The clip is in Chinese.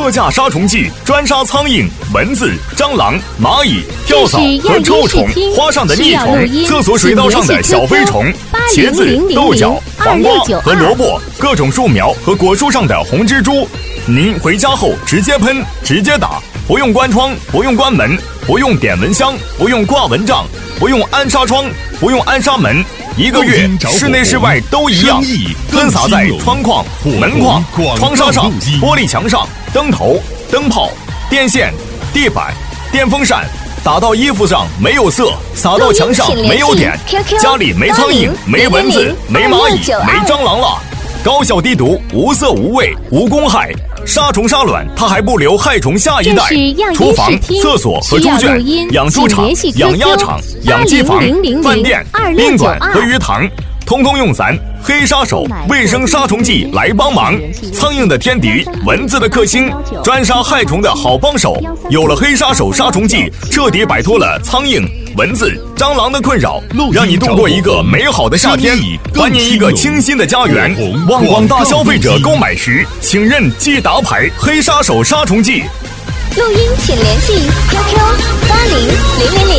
特价杀虫剂，专杀苍蝇、蚊子、蟑螂、蚂蚁、跳蚤和臭虫，花上的腻虫，厕所水道上的小飞虫，茄子、豆角、黄瓜和萝卜，各种树苗和果树上的红蜘蛛。您回家后直接喷，直接打，不用关窗，不用关门，不用点蚊香，不用挂蚊帐，不用安纱窗，不用安纱门。1个月，室内室外都一样，喷洒在窗框、门框、窗纱上、玻璃墙上、灯头、灯泡、电线、地板、电风扇，打到衣服上没有色，洒到墙上没有点，家里没苍蝇、没蚊子、没蚂蚁、没蟑螂了。高效低毒，无色无味，无公害，杀虫杀卵，它还不留害虫下一代。厨房、厕所和猪圈、养猪场、养鸭场、养鸡房、饭店、宾馆和鱼塘，通通用咱黑杀手卫生杀虫剂来帮忙。苍蝇的天敌，蚊子的克星，专杀害虫的好帮手。有了黑杀手杀虫剂，彻底摆脱了苍蝇、蚊子、蟑螂的困扰，让你度过一个美好的夏天，还你一个清新的家园。望广大消费者购买时，请认即达牌黑杀手杀虫剂。 录音请联系 QQ800000。